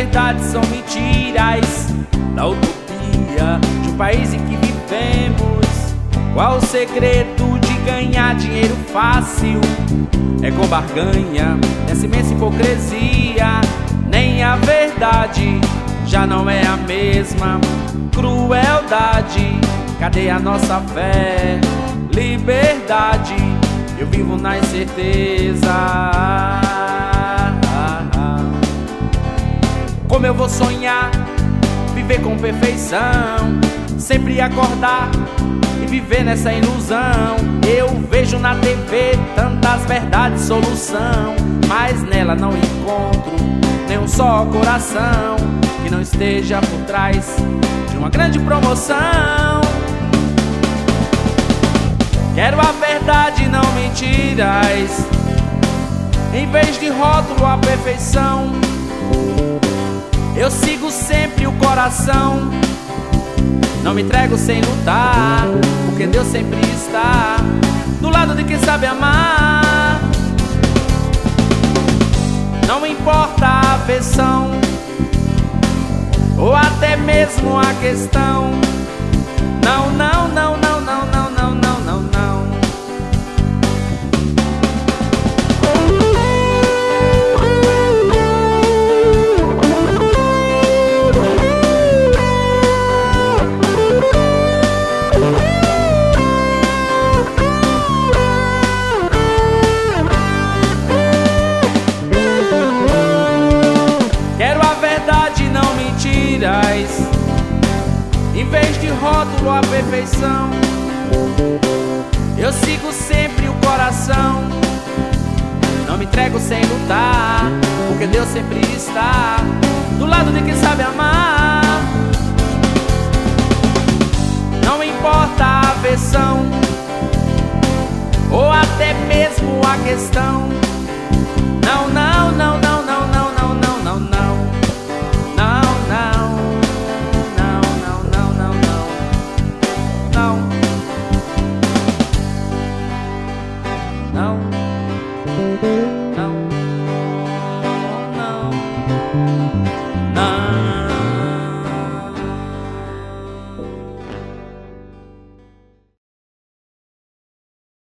verdade são mentiras da utopia de um país em que vivemos. Qual o segredo de ganhar dinheiro fácil? É com barganha, nessa imensa hipocrisia. Nem a verdade já não é a mesma crueldade. Cadê a nossa fé? Liberdade, eu vivo na incerteza. Como eu vou sonhar, viver com perfeição, sempre acordar e viver nessa ilusão. Eu vejo na TV tantas verdades, solução, mas nela não encontro nenhum só coração que não esteja por trás de uma grande promoção. Quero a verdade, não mentiras, em vez de rótulo a perfeição. Eu sigo sempre o coração, não me entrego sem lutar, porque Deus sempre está do lado de quem sabe amar. Não importa a versão ou até mesmo a questão. Não, não, não, não, não, não, não, não, não, não. Quero a verdade, não mentiras, em vez de rótulo a perfeição. Eu sigo sempre o coração, não me entrego sem lutar, porque Deus sempre está do lado de quem sabe amar. Não importa a versão